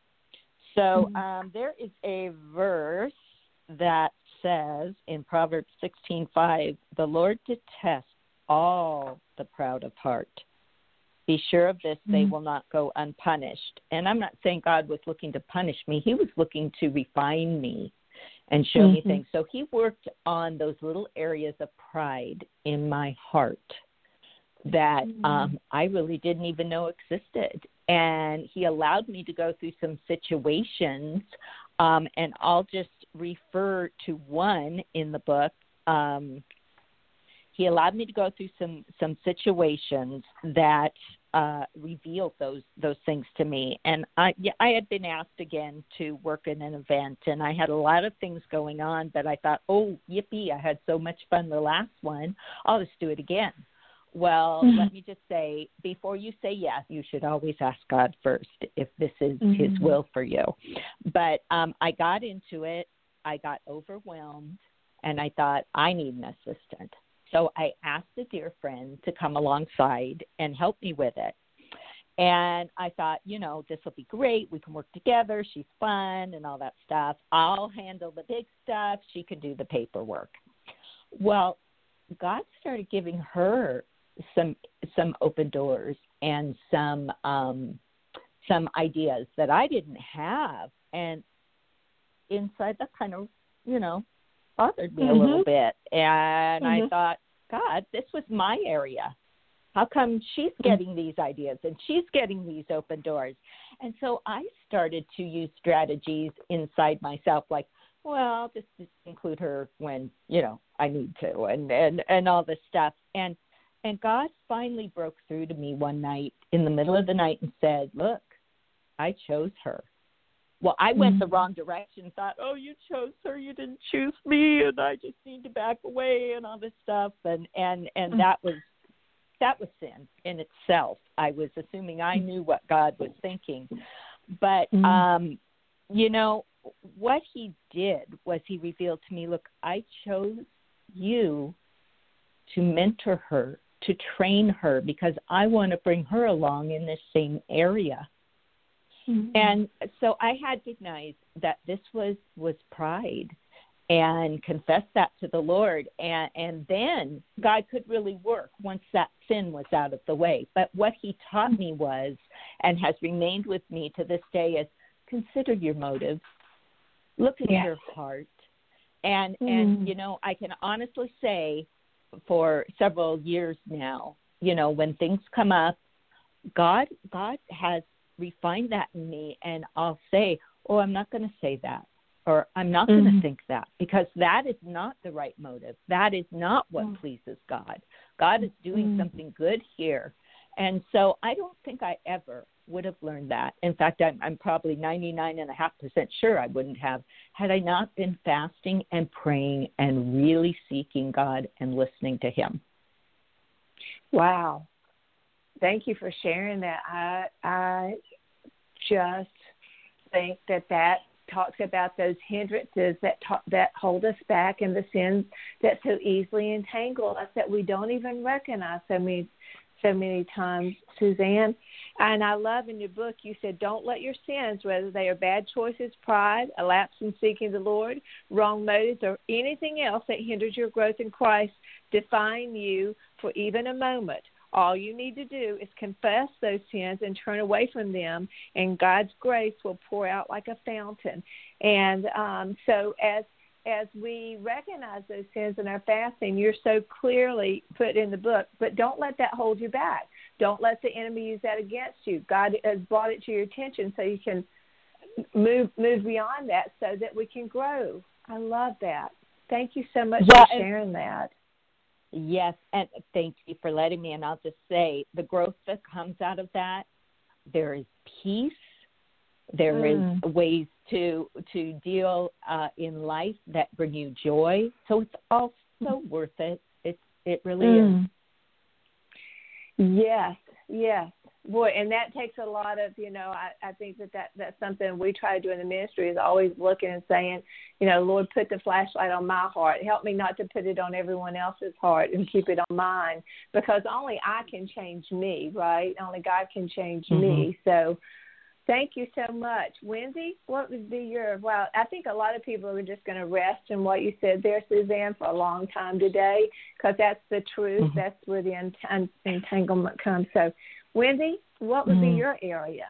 So mm. um, there is a verse that says in Proverbs sixteen five, the Lord detests all the proud of heart. Be sure of this, they mm. will not go unpunished. And I'm not saying God was looking to punish me. He was looking to refine me and show mm-hmm. me things. So he worked on those little areas of pride in my heart that mm-hmm. um, I really didn't even know existed. And he allowed me to go through some situations, um, and I'll just refer to one in the book. Um, he allowed me to go through some, some situations that uh, revealed those those things to me. And I, yeah, I had been asked again to work in an event, and I had a lot of things going on, but I thought, oh, yippee, I had so much fun the last one. I'll just do it again. Well, mm-hmm. let me just say, before you say yes, you should always ask God first if this is mm-hmm. his will for you. But um, I got into it. I got overwhelmed, and I thought, I need an assistant. So I asked a dear friend to come alongside and help me with it. And I thought, you know, this will be great. We can work together. She's fun and all that stuff. I'll handle the big stuff. She can do the paperwork. Well, God started giving her some some open doors and some um, some ideas that I didn't have. And inside that kind of, you know, bothered me mm-hmm. a little bit. And mm-hmm. I thought, God, this was my area. How come she's getting these ideas and she's getting these open doors? And so I started to use strategies inside myself, like, well, just, just include her when, you know, I need to, and, and, and all this stuff. And and God finally broke through to me one night in the middle of the night and said, look, I chose her. Well, I went mm-hmm. the wrong direction, thought, oh, you chose her, you didn't choose me, and I just need to back away and all this stuff. And, and, and mm-hmm. that was that was sin in itself. I was assuming I knew what God was thinking. But, mm-hmm. um, you know, what he did was he revealed to me, look, I chose you to mentor her, to train her, because I want to bring her along in this same area. Mm-hmm. And so I had recognized that this was, was pride. and confess that to the Lord. And, and then God could really work once that sin was out of the way. But what he taught me was, and has remained with me to this day, is consider your motives, look at yes. your heart. And, mm. and, you know, I can honestly say for several years now, you know, when things come up, God, God has refined that in me, and I'll say, oh, I'm not going to say that. Or I'm not mm-hmm. going to think that, because that is not the right motive. That is not what mm-hmm. pleases God. God is doing mm-hmm. something good here. And so I don't think I ever would have learned that. In fact, I'm, I'm probably ninety-nine point five percent sure I wouldn't have, had I not been fasting and praying and really seeking God and listening to him. Wow. Thank you for sharing that. I, I just think that that talks about those hindrances that talk, that hold us back, and the sins that so easily entangle us that we don't even recognize so many, so many times, Suzanne. And I love in your book, you said, don't let your sins, whether they are bad choices, pride, a lapse in seeking the Lord, wrong motives, or anything else that hinders your growth in Christ, define you for even a moment. All you need to do is confess those sins and turn away from them, and God's grace will pour out like a fountain. And um, so as as we recognize those sins in our fasting, you're so clearly put in the book, but don't let that hold you back. Don't let the enemy use that against you. God has brought it to your attention so you can move move beyond that so that we can grow. I love that. Thank you so much well, for sharing that. Yes, and thank you for letting me. And I'll just say, the growth that comes out of that, there is peace. There mm. is ways to to deal uh, in life that bring you joy. So it's all so worth it. It it really mm. is. Yes, yes. Boy, and that takes a lot of, you know, I, I think that, that that's something we try to do in the ministry, is always looking and saying, you know, Lord, put the flashlight on my heart. Help me not to put it on everyone else's heart and keep it on mine, because only I can change me, right? Only God can change mm-hmm. me. So thank you so much. Wendy, what would be your, well, I think a lot of people are just going to rest in what you said there, Suzanne, for a long time today, because that's the truth. Mm-hmm. That's where the ent- entanglement comes. So, Wendy, what would mm. be your area?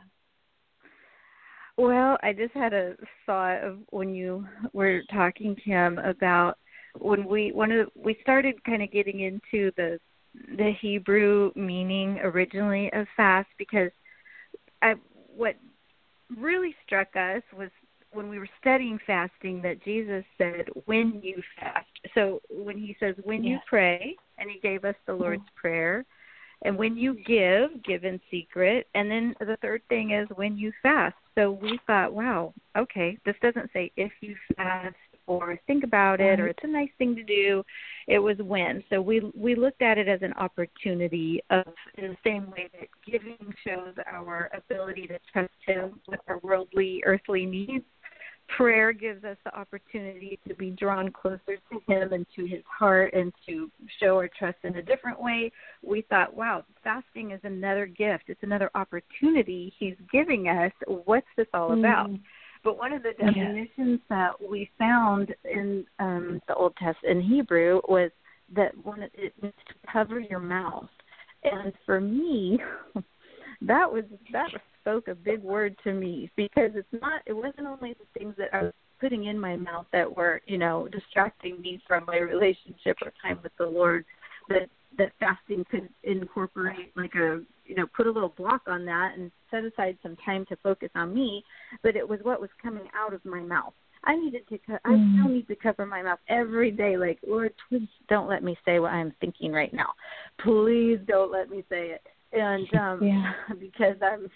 Well, I just had a thought of when you were talking, Kim, about when we one of the, we started kind of getting into the the Hebrew meaning originally of fast, because I, what really struck us was when we were studying fasting that Jesus said, when you fast. So when he says, when yeah. you pray, and he gave us the Lord's mm. Prayer, and when you give, give in secret. And then the third thing is when you fast. So we thought, wow, okay, this doesn't say if you fast or think about it or it's a nice thing to do. It was when. So we we looked at it as an opportunity of, in the same way that giving shows our ability to trust him with our worldly, earthly needs. Prayer gives us the opportunity to be drawn closer to him and to his heart and to show our trust in a different way. We thought, wow, fasting is another gift. It's another opportunity he's giving us. What's this all about? Mm. But one of the definitions yeah. that we found in um, the Old Testament in Hebrew was that one it means to cover your mouth. And for me, that was that was spoke a big word to me, because it's not, it wasn't only the things that I was putting in my mouth that were, you know, distracting me from my relationship or time with the Lord, that, that fasting could incorporate like a, you know, put a little block on that and set aside some time to focus on me, but it was what was coming out of my mouth. I needed to, co- I still need to cover my mouth every day. Like, Lord, please don't let me say what I'm thinking right now. Please don't let me say it. And um, yeah. because I'm,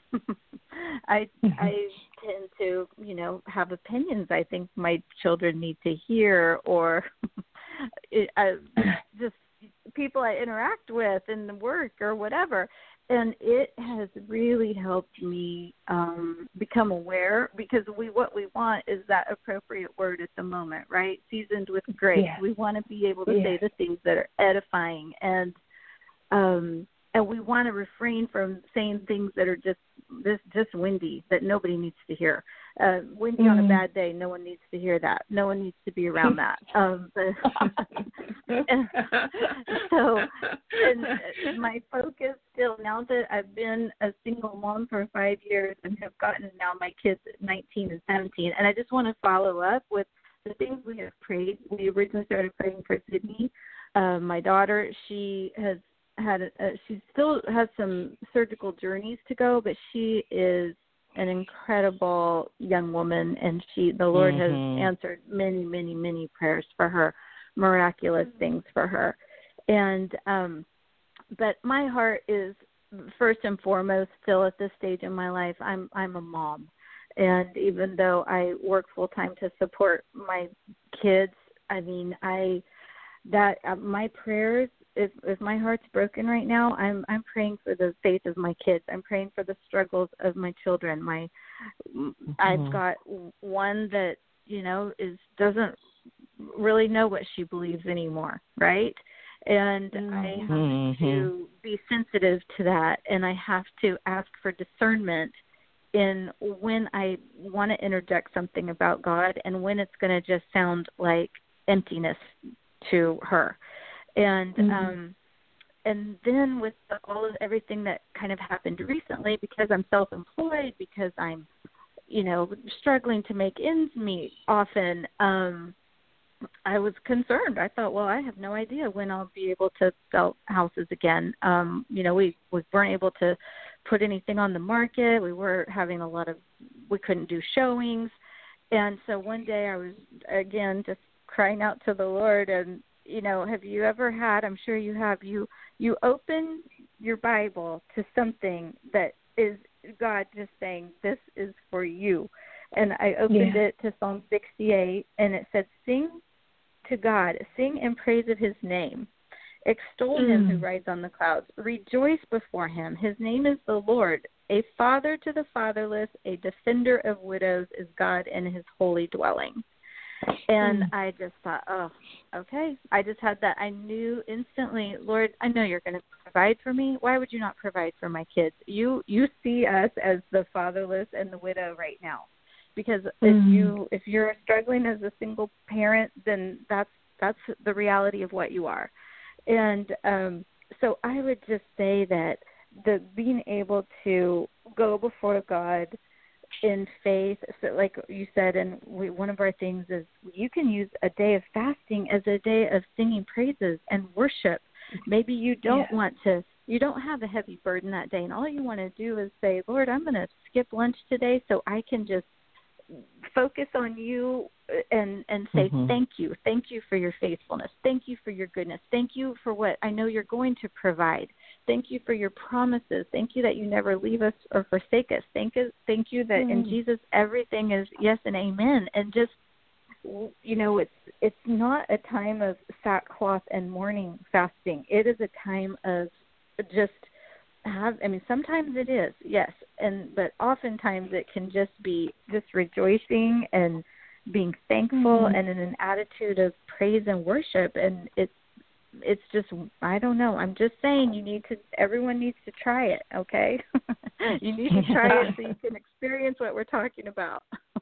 I I tend to, you know, have opinions I think my children need to hear, or it, I, just people I interact with in the work or whatever. And it has really helped me um, become aware, because we what we want is that appropriate word at the moment, right? Seasoned with grace. Yeah. We want to be able to yeah. say the things that are edifying and. Um, and we want to refrain from saying things that are just this just windy that nobody needs to hear. Uh, windy mm. on a bad day, no one needs to hear that. No one needs to be around that. Um, but, and so, and my focus still, now that I've been a single mom for five years and have gotten now my kids at nineteen and seventeen, and I just want to follow up with the things we have prayed. We originally started praying for Sydney, uh, my daughter. She has had a, she still has some surgical journeys to go, but she is an incredible young woman, and she the Lord mm-hmm. has answered many, many, many prayers for her, miraculous things for her. And um, but my heart is first and foremost still at this stage in my life. I'm I'm a mom, and even though I work full time to support my kids, I mean I that uh, my prayers. If, if my heart's broken right now, I'm I'm praying for the faith of my kids. I'm praying for the struggles of my children. My mm-hmm. I've got one that you know is doesn't really know what she believes anymore, right? And mm-hmm. I have to be sensitive to that, and I have to ask for discernment in when I want to interject something about God and when it's going to just sound like emptiness to her. And mm-hmm. um, and then with the, all of everything that kind of happened recently, because I'm self-employed, because I'm, you know, struggling to make ends meet often, um, I was concerned. I thought, well, I have no idea when I'll be able to sell houses again. Um, you know, we, we weren't able to put anything on the market. We were having a lot of, we couldn't do showings. And so one day I was, again, just crying out to the Lord, and you know, have you ever had, I'm sure you have, you you open your Bible to something that is God just saying, this is for you. And I opened yeah. it to Psalm sixty-eight, and it said, sing to God, sing in praise of his name. Extol mm. him who rides on the clouds. Rejoice before him. His name is the Lord. A father to the fatherless, a defender of widows is God in his holy dwelling. And mm. I just thought, oh, okay. I just had that. I knew instantly, Lord, I know you're going to provide for me. Why would you not provide for my kids? You you see us as the fatherless and the widow right now. Because mm. if you if you're struggling as a single parent, then that's that's the reality of what you are. And um, so I would just say that the being able to go before God in faith, so like you said, and we, one of our things is you can use a day of fasting as a day of singing praises and worship. Maybe you don't yeah. want to, you don't have a heavy burden that day, and all you want to do is say, Lord, I'm going to skip lunch today so I can just focus on you and, and say mm-hmm. thank you. Thank you for your faithfulness. Thank you for your goodness. Thank you for what I know you're going to provide. Thank you for your promises. Thank you that you never leave us or forsake us. Thank you, thank you that mm. in Jesus everything is yes and amen. And just, you know, it's it's not a time of sackcloth and mourning fasting. It is a time of just have, I mean, sometimes it is, yes, and but oftentimes it can just be just rejoicing and being thankful mm. and in an attitude of praise and worship. And it's It's just, I don't know. I'm just saying you need to, everyone needs to try it, okay? You need to try it so you can experience what we're talking about.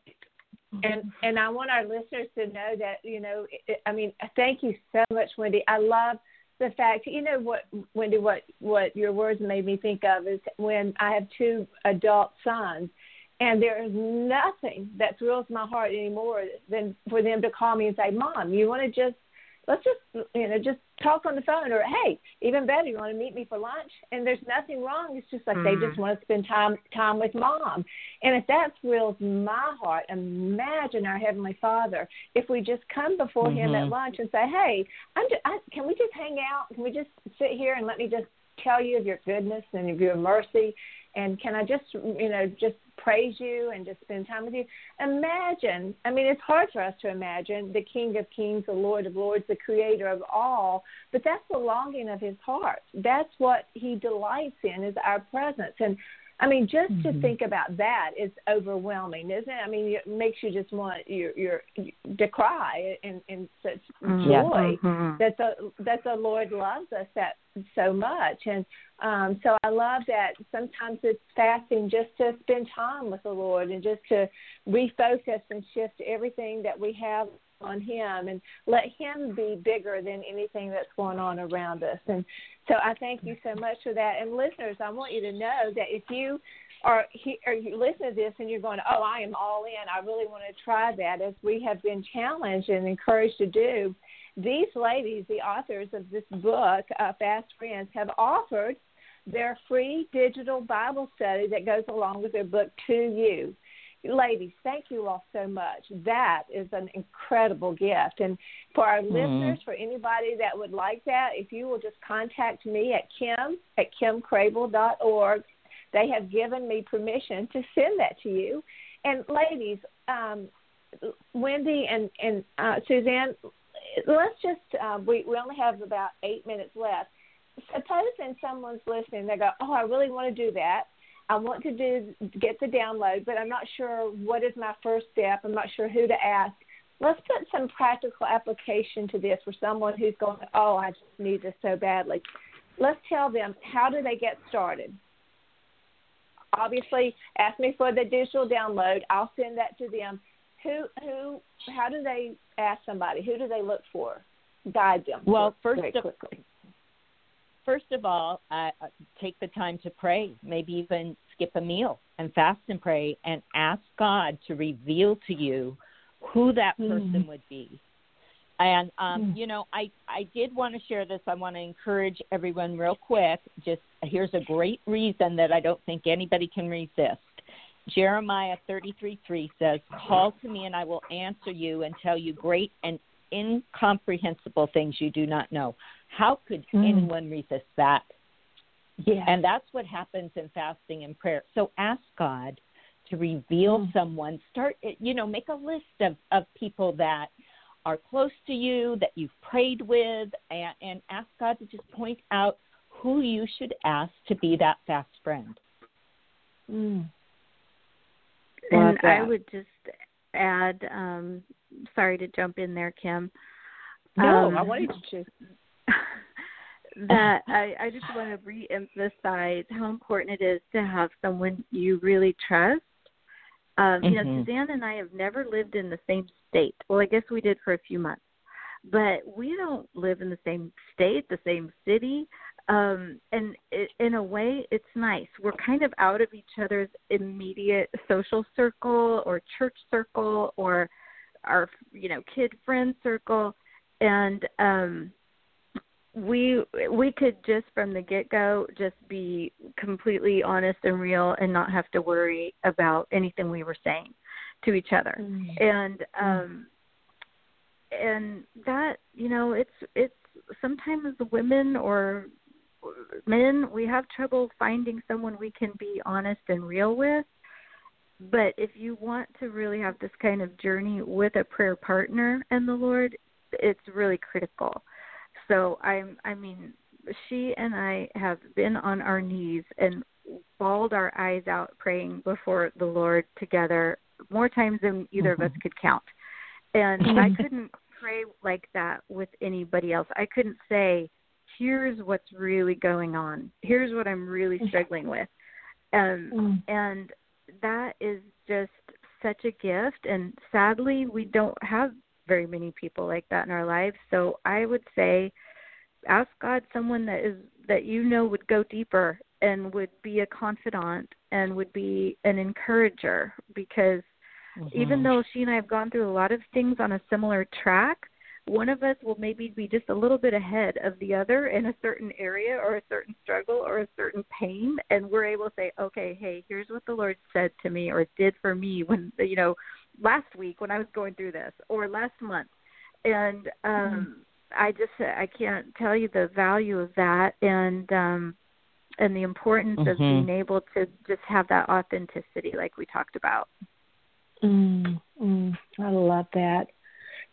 And and I want our listeners to know that, you know, it, I mean, thank you so much, Wendy. I love the fact, you know what, Wendy, what, what your words made me think of is when I have two adult sons, and there is nothing that thrills my heart anymore than for them to call me and say, Mom, you want to just, let's just, you know, just talk on the phone, or, hey, even better, you want to meet me for lunch? And there's nothing wrong. It's just like mm. they just want to spend time time with Mom. And if that thrills my heart, imagine our Heavenly Father, if we just come before mm-hmm. him at lunch and say, hey, I'm just, I, can we just hang out? Can we just sit here and let me just tell you of your goodness and of your mercy? And can I just, you know, just praise you and just spend time with you? Imagine, I mean, it's hard for us to imagine the King of Kings, the Lord of Lords, the Creator of all, but that's the longing of his heart. That's what he delights in, is our presence. And I mean, just mm-hmm. to think about that is overwhelming, isn't it? I mean, it makes you just want your your to cry in, in such mm-hmm. joy mm-hmm. that the that the Lord loves us that so much. And um, so I love that sometimes it's fasting just to spend time with the Lord and just to refocus and shift everything that we have on Him and let Him be bigger than anything that's going on around us. And so I thank you so much for that. And listeners, I want you to know that if you are he, or you listen to this and you're going, oh, I am all in, I really want to try that, as we have been challenged and encouraged to do, these ladies, the authors of this book, uh, Fast Friends, have offered their free digital Bible study that goes along with their book to you. Ladies, thank you all so much. That is an incredible gift. And for our mm-hmm. listeners, for anybody that would like that, if you will just contact me at kim at kim crable dot org, they have given me permission to send that to you. And ladies, um, Wendy and, and uh, Suzanne, let's just, uh, we, we only have about eight minutes left. Supposing someone's listening, they go, oh, I really want to do that. I want to do get the download, but I'm not sure what is my first step. I'm not sure who to ask. Let's put some practical application to this for someone who's going, oh, I just need this so badly. Let's tell them, how do they get started? Obviously, ask me for the digital download. I'll send that to them. Who, who, how do they ask somebody? Who do they look for? Guide them. Well, first very of, quickly. First of all, uh, take the time to pray, maybe even skip a meal and fast and pray and ask God to reveal to you who that person mm. would be. And, um, mm. you know, I, I did want to share this. I want to encourage everyone real quick. Just here's a great reason that I don't think anybody can resist. Jeremiah thirty-three three says, call to me and I will answer you and tell you great and incomprehensible things you do not know. How could mm. anyone resist that? Yeah. And that's what happens in fasting and prayer. So ask God to reveal mm. someone. Start, you know, make a list of, of people that are close to you, that you've prayed with, and, and ask God to just point out who you should ask to be that fast friend. Mm. And I would just add, um, sorry to jump in there, Kim. No, um, I wanted to. that I, I just want to re-emphasize how important it is to have someone you really trust. Um, mm-hmm. You know, Suzanne and I have never lived in the same state. Well, I guess we did for a few months. But we don't live in the same state, the same city. Um, and it, in a way, it's nice. We're kind of out of each other's immediate social circle or church circle or our, you know, kid friend circle. And um, we we could just from the get-go just be completely honest and real and not have to worry about anything we were saying to each other. Mm-hmm. And um, and that, you know, it's it's sometimes women or men, we have trouble finding someone we can be honest and real with. But if you want to really have this kind of journey with a prayer partner and the Lord, it's really critical. So I'm, I mean, she and I have been on our knees and bawled our eyes out praying before the Lord together more times than either mm-hmm. of us could count. And I couldn't pray like that with anybody else. I couldn't say, here's what's really going on. Here's what I'm really struggling with. Um, mm. And that is just such a gift. And sadly, we don't have very many people like that in our lives. So I would say, ask God someone that is that you know would go deeper and would be a confidant and would be an encourager. Because mm-hmm. even though she and I have gone through a lot of things on a similar track, one of us will maybe be just a little bit ahead of the other in a certain area or a certain struggle or a certain pain. And we're able to say, okay, hey, here's what the Lord said to me or did for me when, you know, last week when I was going through this or last month. And um, mm-hmm. I just, I can't tell you the value of that and, um, and the importance mm-hmm. of being able to just have that authenticity like we talked about. Mm-hmm. I love that.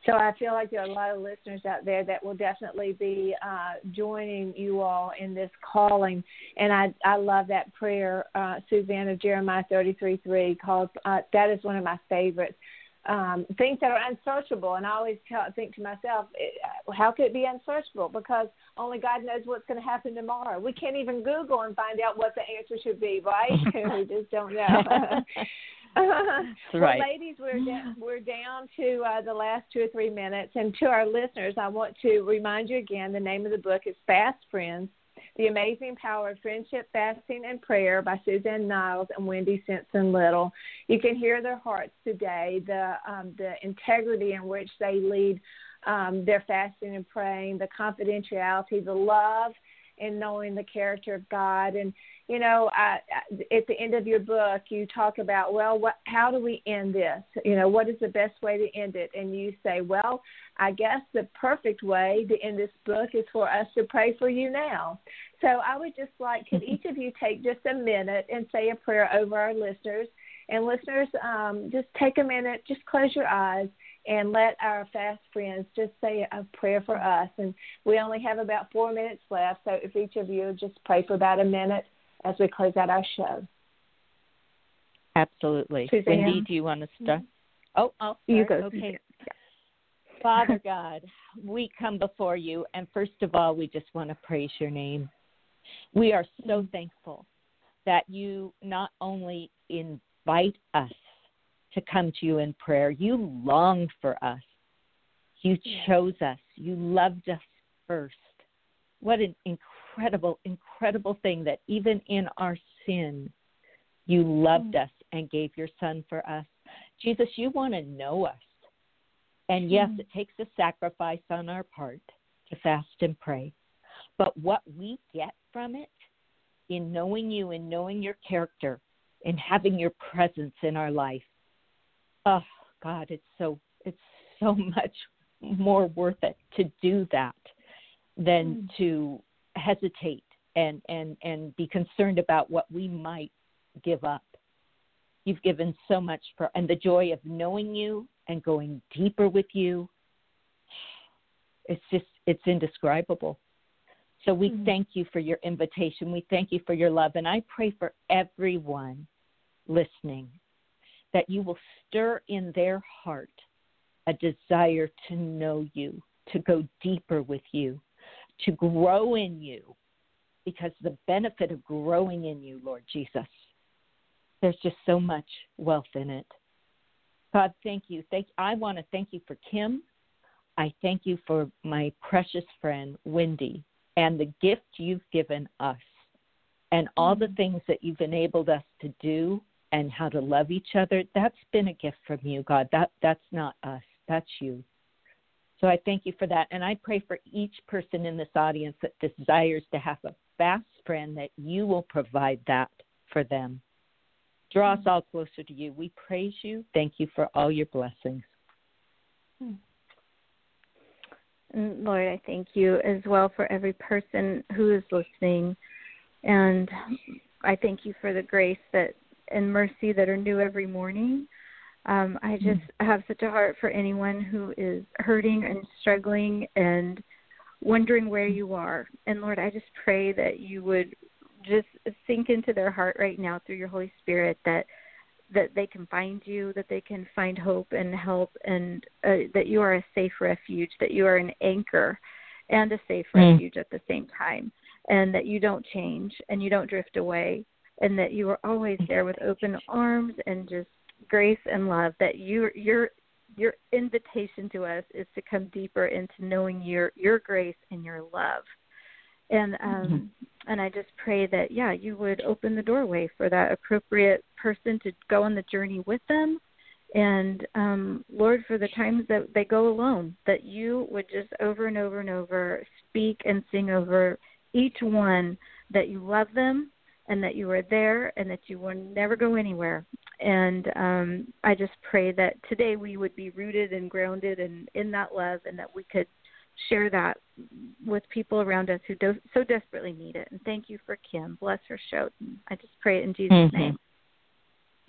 So I feel like there are a lot of listeners out there that will definitely be uh, joining you all in this calling. And I I love that prayer, uh, Suzanne, of Jeremiah thirty-three three, called, uh, that is one of my favorites. Um, things that are unsearchable. And I always tell, think to myself, how could it be unsearchable? Because only God knows what's going to happen tomorrow. We can't even Google and find out what the answer should be, right? We just don't know. That's well, right. ladies, we're, da- we're down to uh, the last two or three minutes. And to our listeners, I want to remind you again, the name of the book is Fast Friends, The Amazing Power of Friendship, Fasting, and Prayer by Suzanne Niles and Wendy Simpson-Little. You can hear their hearts today, the um, the integrity in which they lead um, their fasting and praying, the confidentiality, the love in knowing the character of God. And, you know, I, I, at the end of your book, you talk about, well, what, how do we end this? You know, what is the best way to end it? And you say, well, I guess the perfect way to end this book is for us to pray for you now. So I would just like, could each of you take just a minute and say a prayer over our listeners? And listeners, um, just take a minute, just close your eyes, and let our fast friends just say a prayer for us. And we only have about four minutes left, so if each of you just pray for about a minute as we close out our show. Absolutely. Suzanne? Wendy, do you want to start? Oh, oh, you go. Okay. Father God, we come before you, and first of all, we just want to praise your name. We are so thankful that you not only invite us to come to you in prayer, you longed for us. You chose us. You loved us first. What an incredible, incredible thing that even in our sin, you loved us and gave your son for us. Jesus, you want to know us. And yes, it takes a sacrifice on our part to fast and pray. But what we get from it, in knowing you and knowing your character and having your presence in our life, oh, God, it's so it's so much more worth it to do that than mm. to hesitate and, and, and be concerned about what we might give up. You've given so much for, and the joy of knowing you and going deeper with you, it's just, it's indescribable. So we mm. thank you for your invitation. We thank you for your love. And I pray for everyone listening that you will stir in their heart a desire to know you, to go deeper with you, to grow in you, because the benefit of growing in you, Lord Jesus, there's just so much wealth in it. God, thank you. Thank. I want to thank you for Kim. I thank you for my precious friend, Wendy, and the gift you've given us and all the things that you've enabled us to do and how to love each other. That's been a gift from you, God. That That's not us. That's you. So I thank you for that. And I pray for each person in this audience that desires to have a fast friend, that you will provide that for them. Draw us all closer to you. We praise you. Thank you for all your blessings. And Lord, I thank you as well for every person who is listening. And I thank you for the grace that and mercy that are new every morning. Um, I just have such a heart for anyone who is hurting and struggling and wondering where you are. And Lord, I just pray that you would just sink into their heart right now through your Holy Spirit, that that they can find you, that they can find hope and help, and uh, that you are a safe refuge, that you are an anchor and a safe mm. refuge at the same time, and that you don't change and you don't drift away, and that you are always there with open arms and just grace and love, that you, your your invitation to us is to come deeper into knowing your, your grace and your love. And um, mm-hmm. and I just pray that, yeah, you would open the doorway for that appropriate person to go on the journey with them. And, um, Lord, for the times that they go alone, that you would just over and over and over speak and sing over each one that you love them and that you are there and that you will never go anywhere. And um, I just pray that today we would be rooted and grounded in, in that love, and that we could share that with people around us who do, so desperately need it. And thank you for Kim. Bless her show. I just pray it in Jesus' mm-hmm. name.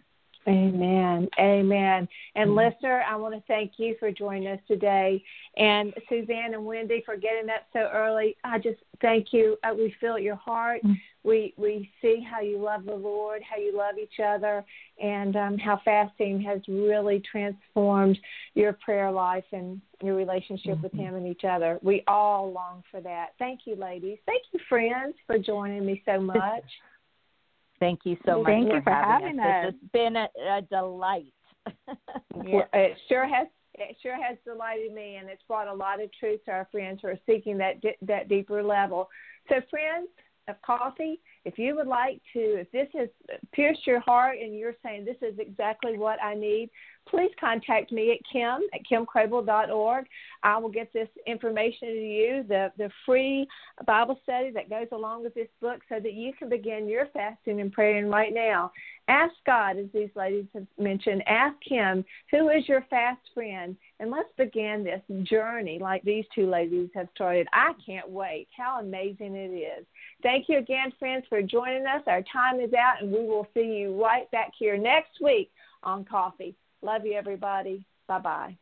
Amen. Amen. And mm-hmm. listener, I want to thank you for joining us today. And Suzanne and Wendy for getting up so early. I just thank you. Uh, we feel your heart. Mm-hmm. We we see how you love the Lord, how you love each other, and um, how fasting has really transformed your prayer life and your relationship mm-hmm. with Him and each other. We all long for that. Thank you, ladies. Thank you, friends, for joining me so much. Thank you so much Thank for, you for having, having us. us. It's been a, a delight. Yeah, it sure has. It sure has delighted me, and it's brought a lot of truth to our friends who are seeking that that deeper level. So, friends of coffee, if you would like to, if this has pierced your heart and you're saying this is exactly what I need, please contact me at Kim at kim crable dot org. I will get this information to you, the, the free Bible study that goes along with this book so that you can begin your fasting and praying right now. Ask God, as these ladies have mentioned, ask Him, who is your fast friend? And let's begin this journey like these two ladies have started. I can't wait. How amazing it is. Thank you again, friends, for joining us. Our time is out, and we will see you right back here next week on Coffee. Love you, everybody. Bye-bye.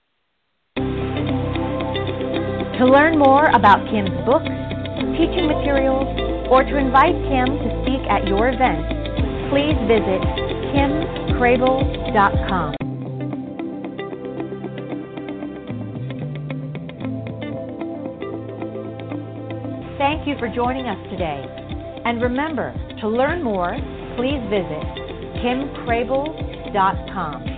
To learn more about Kim's books, teaching materials, or to invite Kim to speak at your event, please visit kim crable dot com. Thank you for joining us today. And remember, to learn more, please visit kim crable dot com.